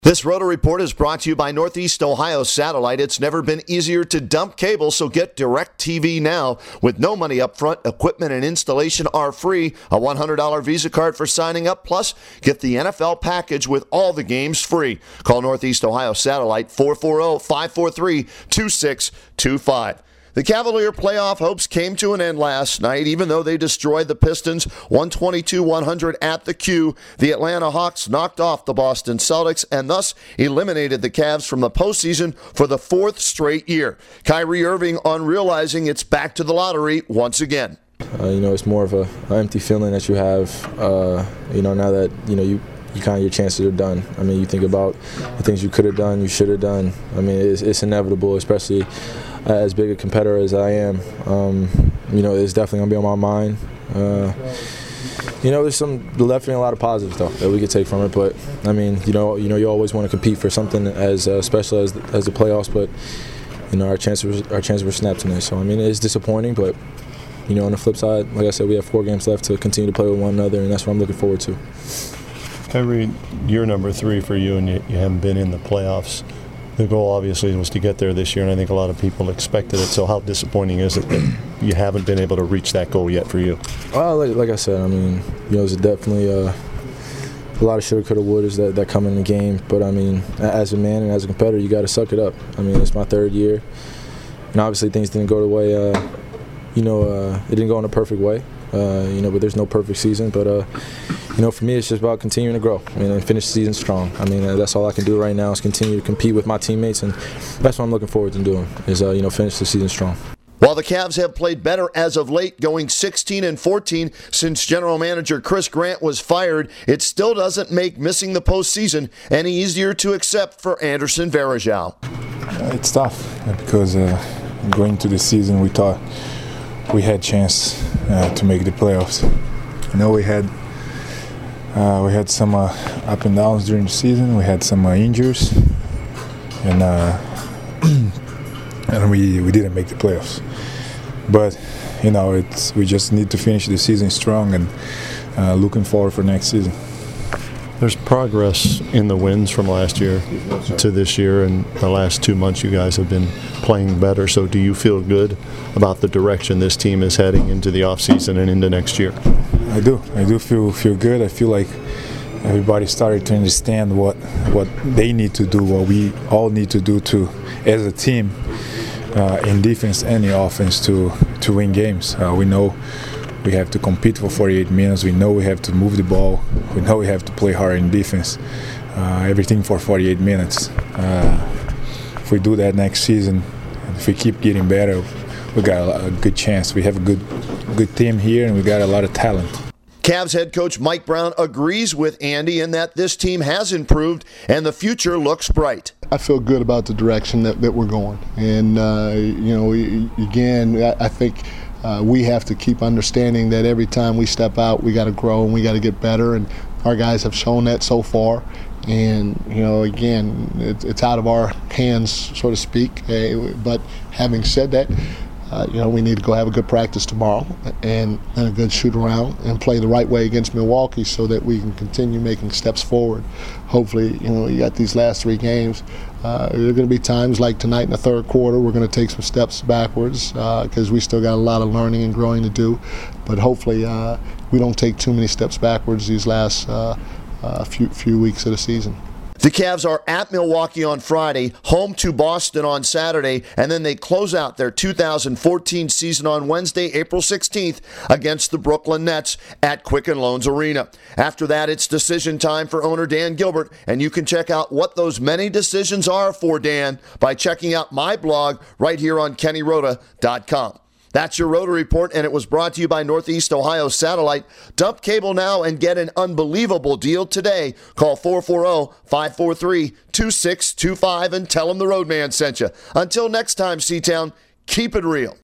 This Roto Report is brought to you by Northeast Ohio Satellite. It's never been easier to dump cable, so get DirecTV now. With no money up front, equipment and installation are free. A $100 Visa card for signing up, plus get the NFL package with all the games free. Call Northeast Ohio Satellite 440-543-2625. The Cavalier playoff hopes came to an end last night, even though they destroyed the Pistons 122-100 at the Q. The Atlanta Hawks knocked off the Boston Celtics and thus eliminated the Cavs from the postseason for the fourth straight year. Kyrie Irving on realizing it's back to the lottery once again. It's more of an empty feeling that you have, now that, your chances are done. You think about the things you could have done, you should have done. It's inevitable, especially as big a competitor as I am. It's definitely going to be on my mind. There's definitely a lot of positives, though, that we could take from it. But, you always want to compete for something as special as the playoffs. But, our chances were snapped tonight. So, it's disappointing. But, on the flip side, like I said, we have 4 games left to continue to play with one another, and that's what I'm looking forward to. Kyrie, you're number 3 for you, and you haven't been in the playoffs. The goal, obviously, was to get there this year, and I think a lot of people expected it. So how disappointing is it that you haven't been able to reach that goal yet for you? Well, like I said, there's definitely a lot of shoulda, coulda, wouldas that come in the game. But, as a man and as a competitor, you got to suck it up. It's my 3rd year, and obviously things didn't go the way, it didn't go in a perfect way. But there's no perfect season. But, for me, it's just about continuing to grow. And finish the season strong. That's all I can do right now is continue to compete with my teammates, and that's what I'm looking forward to doing is, finish the season strong. While the Cavs have played better as of late, going 16-14 since general manager Chris Grant was fired, it still doesn't make missing the postseason any easier to accept for Anderson Varejao. It's tough because going to the season we thought we had chance to make the playoffs. We had some up and downs during the season. We had some injuries, and we didn't make the playoffs. But we just need to finish the season strong and looking forward for next season. There's progress in the wins from last year to this year, and the last 2 months you guys have been playing better. So do you feel good about the direction this team is heading into the offseason and into next year? I do feel good. I feel like everybody started to understand what they need to do, what we all need to do as a team in defense and in offense to win games. We know we have to compete for 48 minutes. We know we have to move the ball. We know we have to play hard in defense. Everything for 48 minutes. If we do that next season, if we keep getting better, we got a good chance. We have a good team here, and we got a lot of talent. Cavs head coach Mike Brown agrees with Andy in that this team has improved and the future looks bright. I feel good about the direction that we're going. And, I think we have to keep understanding that every time we step out, we got to grow and we got to get better. And our guys have shown that so far. And, it's out of our hands, so to speak. But having said that, we need to go have a good practice tomorrow and a good shoot around and play the right way against Milwaukee so that we can continue making steps forward. Hopefully, you got these last 3 games. There are going to be times like tonight in the 3rd quarter we're going to take some steps backwards because we still got a lot of learning and growing to do. But hopefully we don't take too many steps backwards these last few weeks of the season. The Cavs are at Milwaukee on Friday, home to Boston on Saturday, and then they close out their 2014 season on Wednesday, April 16th, against the Brooklyn Nets at Quicken Loans Arena. After that, it's decision time for owner Dan Gilbert, and you can check out what those many decisions are for Dan by checking out my blog right here on KennyRota.com. That's your Roto Report, and it was brought to you by Northeast Ohio Satellite. Dump cable now and get an unbelievable deal today. Call 440-543-2625 and tell them the Roadman sent you. Until next time, C-Town, keep it real.